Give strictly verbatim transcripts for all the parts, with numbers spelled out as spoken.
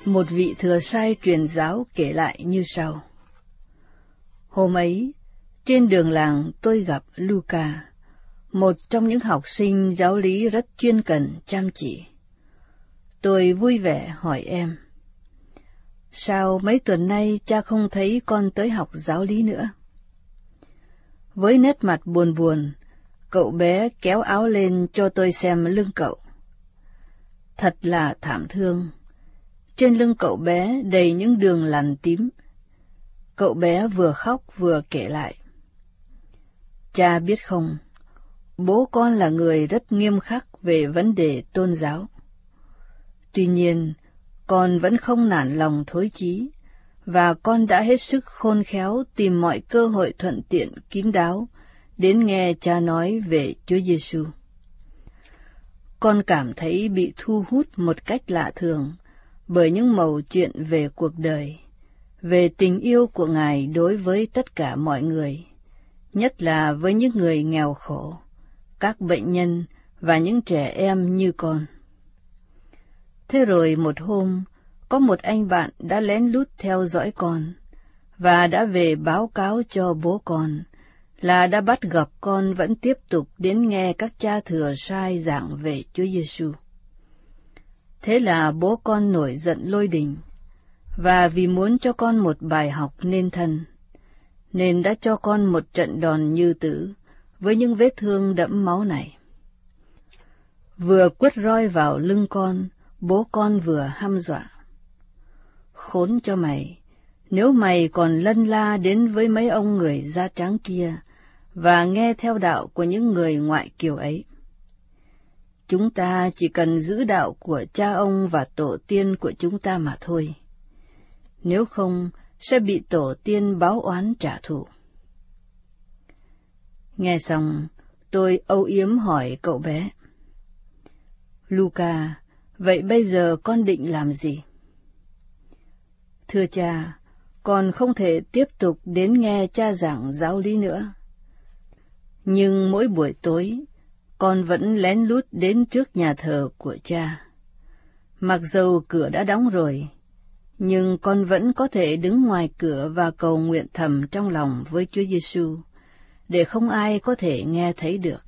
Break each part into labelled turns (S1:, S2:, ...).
S1: Một vị thừa sai truyền giáo kể lại như sau. Hôm ấy, trên đường làng tôi gặp Luca, một trong những học sinh giáo lý rất chuyên cần, chăm chỉ. Tôi vui vẻ hỏi em, sao mấy tuần nay cha không thấy con tới học giáo lý nữa? Với nét mặt buồn buồn, cậu bé kéo áo lên cho tôi xem lưng cậu. Thật là thảm thương. Trên lưng cậu bé đầy những đường lằn tím. Cậu bé vừa khóc vừa kể lại. Cha biết không, bố con là người rất nghiêm khắc về vấn đề tôn giáo. Tuy nhiên, con vẫn không nản lòng thối chí, và con đã hết sức khôn khéo tìm mọi cơ hội thuận tiện kín đáo đến nghe cha nói về Chúa Giêsu. Con cảm thấy bị thu hút một cách lạ thường bởi những mẩu chuyện về cuộc đời, về tình yêu của Ngài đối với tất cả mọi người, nhất là với những người nghèo khổ, các bệnh nhân và những trẻ em như con. Thế rồi một hôm, có một anh bạn đã lén lút theo dõi con, và đã về báo cáo cho bố con, là đã bắt gặp con vẫn tiếp tục đến nghe các cha thừa sai giảng về Chúa Giêsu. Thế là bố con nổi giận lôi đình, và vì muốn cho con một bài học nên thân, nên đã cho con một trận đòn như tử với những vết thương đẫm máu này. Vừa quất roi vào lưng con, bố con vừa hăm dọa. Khốn cho mày, nếu mày còn lân la đến với mấy ông người da trắng kia, và nghe theo đạo của những người ngoại kiều ấy. Chúng ta chỉ cần giữ đạo của cha ông và tổ tiên của chúng ta mà thôi. Nếu không, sẽ bị tổ tiên báo oán trả thù. Nghe xong, tôi âu yếm hỏi cậu bé. Luca, vậy bây giờ con định làm gì? Thưa cha, con không thể tiếp tục đến nghe cha giảng giáo lý nữa. Nhưng mỗi buổi tối, con vẫn lén lút đến trước nhà thờ của cha. Mặc dầu cửa đã đóng rồi, nhưng con vẫn có thể đứng ngoài cửa và cầu nguyện thầm trong lòng với Chúa Giêsu, để không ai có thể nghe thấy được.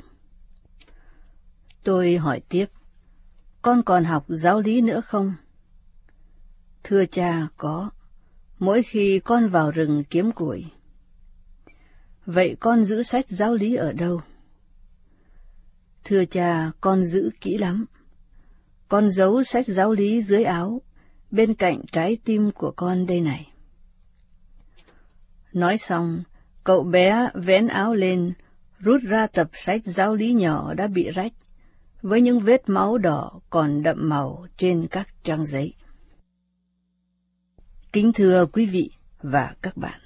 S1: Tôi hỏi tiếp, con còn học giáo lý nữa không? Thưa cha, có, mỗi khi con vào rừng kiếm củi. Vậy con giữ sách giáo lý ở đâu? Thưa cha, con giữ kỹ lắm. Con giấu sách giáo lý dưới áo, bên cạnh trái tim của con đây này. Nói xong, cậu bé vén áo lên, rút ra tập sách giáo lý nhỏ đã bị rách, với những vết máu đỏ còn đậm màu trên các trang giấy. Kính thưa quý vị và các bạn,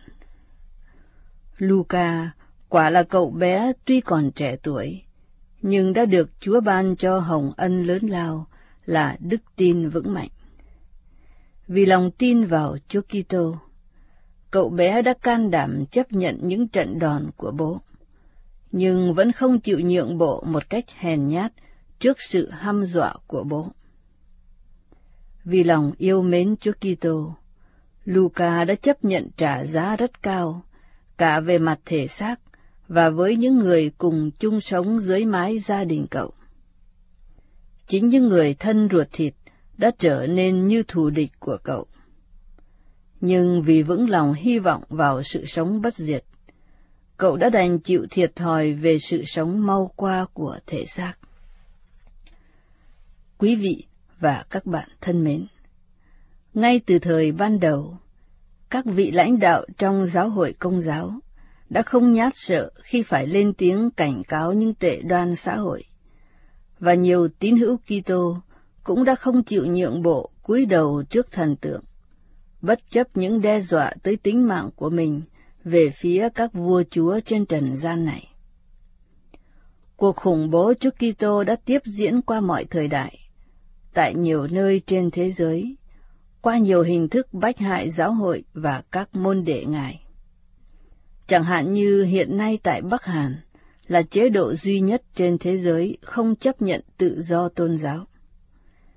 S1: Luca quả là cậu bé tuy còn trẻ tuổi, nhưng đã được Chúa ban cho hồng ân lớn lao là đức tin vững mạnh. Vì lòng tin vào Chúa Kitô, cậu bé đã can đảm chấp nhận những trận đòn của bố, nhưng vẫn không chịu nhượng bộ một cách hèn nhát trước sự hăm dọa của bố. Vì lòng yêu mến Chúa Kitô, Luca đã chấp nhận trả giá rất cao, cả về mặt thể xác và với những người cùng chung sống dưới mái gia đình cậu. Chính những người thân ruột thịt đã trở nên như thù địch của cậu. Nhưng vì vững lòng hy vọng vào sự sống bất diệt, cậu đã đành chịu thiệt thòi về sự sống mau qua của thể xác. Quý vị và các bạn thân mến, ngay từ thời ban đầu, các vị lãnh đạo trong giáo hội Công giáo đã không nhát sợ khi phải lên tiếng cảnh cáo những tệ đoan xã hội, và nhiều tín hữu Kitô cũng đã không chịu nhượng bộ cúi đầu trước thần tượng, bất chấp những đe dọa tới tính mạng của mình về phía các vua chúa trên trần gian này. Cuộc khủng bố Chúa Kitô đã tiếp diễn qua mọi thời đại, tại nhiều nơi trên thế giới, qua nhiều hình thức bách hại giáo hội và các môn đệ Ngài. Chẳng hạn như hiện nay tại Bắc Hàn, là chế độ duy nhất trên thế giới không chấp nhận tự do tôn giáo.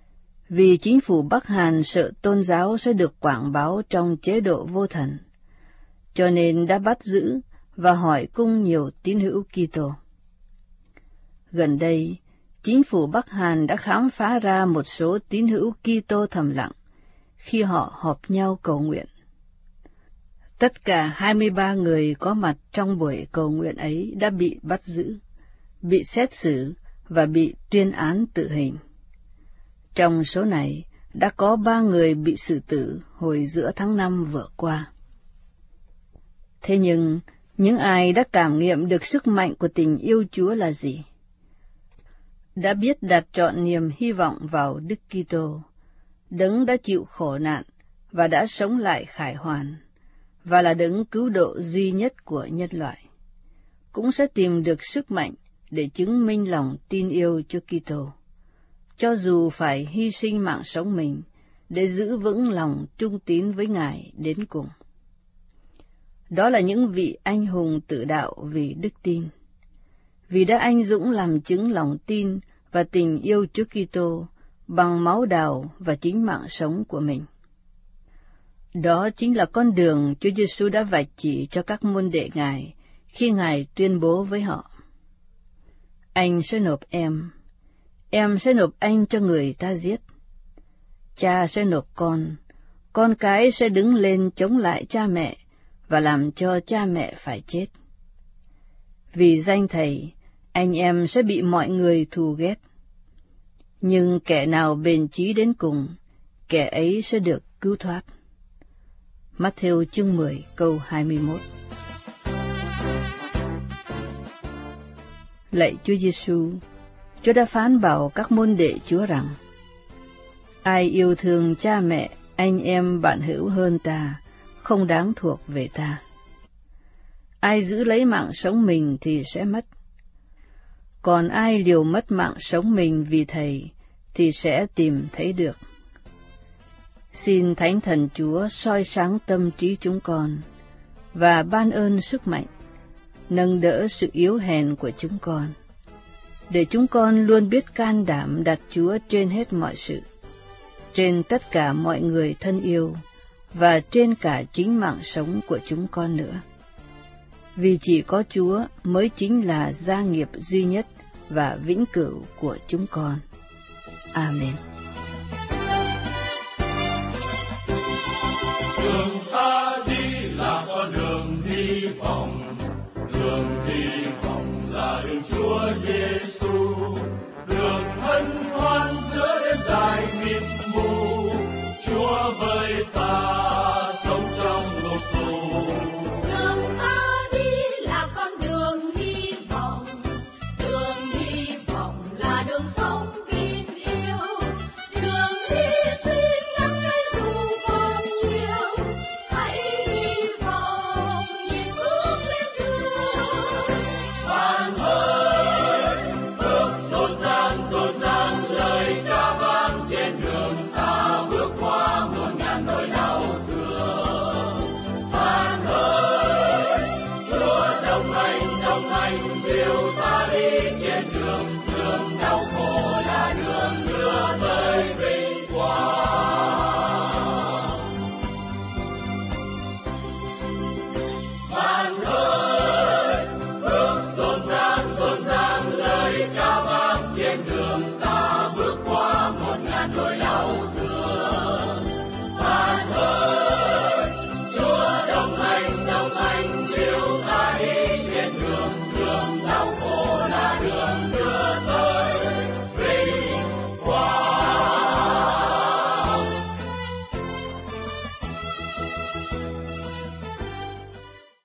S1: vì chính phủ Bắc Hàn sợ tôn giáo sẽ được quảng bá trong chế độ vô thần, cho nên đã bắt giữ và hỏi cung nhiều tín hữu Kitô. Gần đây, chính phủ Bắc Hàn đã khám phá ra một số tín hữu Kitô thầm lặng khi họ họp nhau cầu nguyện. Tất cả hai mươi ba người có mặt trong buổi cầu nguyện ấy đã bị bắt giữ, bị xét xử và bị tuyên án tử hình. Trong số này đã có ba người bị xử tử hồi giữa tháng năm vừa qua. Thế nhưng, những ai đã cảm nghiệm được sức mạnh của tình yêu Chúa là gì? Đã biết đặt trọn niềm hy vọng vào Đức Kitô, Đấng đã chịu khổ nạn và đã sống lại khải hoàn, và là Đấng cứu độ duy nhất của nhân loại, cũng sẽ tìm được sức mạnh để chứng minh lòng tin yêu cho Kitô, cho dù phải hy sinh mạng sống mình để giữ vững lòng trung tín với Ngài đến cùng. Đó là những vị anh hùng tử đạo vì đức tin, vì đã anh dũng làm chứng lòng tin và tình yêu Chúa Kitô bằng máu đào và chính mạng sống của mình. Đó chính là con đường Chúa Giêsu đã vạch chỉ cho các môn đệ Ngài khi Ngài tuyên bố với họ: Anh sẽ nộp em, em sẽ nộp anh cho người ta giết. Cha sẽ nộp con, con cái sẽ đứng lên chống lại cha mẹ và làm cho cha mẹ phải chết. Vì danh Thầy, anh em sẽ bị mọi người thù ghét. Nhưng kẻ nào bền chí đến cùng, kẻ ấy sẽ được cứu thoát. Matthew chương mười câu hai mươi mốt. Lạy Chúa Giêsu, Chúa đã phán bảo các môn đệ Chúa rằng: Ai yêu thương cha mẹ, anh em bạn hữu hơn ta, không đáng thuộc về ta. Ai giữ lấy mạng sống mình thì sẽ mất. Còn ai liều mất mạng sống mình vì Thầy thì sẽ tìm thấy được. Xin Thánh Thần Chúa soi sáng tâm trí chúng con và ban ơn sức mạnh, nâng đỡ sự yếu hèn của chúng con, để chúng con luôn biết can đảm đặt Chúa trên hết mọi sự, trên tất cả mọi người thân yêu và trên cả chính mạng sống của chúng con nữa. Vì chỉ có Chúa mới chính là gia nghiệp duy nhất và vĩnh cửu của chúng con. Amen.
S2: Đường ta đi là con đường hy vọng, đường hy vọng là đường Chúa Giêsu, đường hân hoan giữa đêm dài mịt mù, Chúa với ta.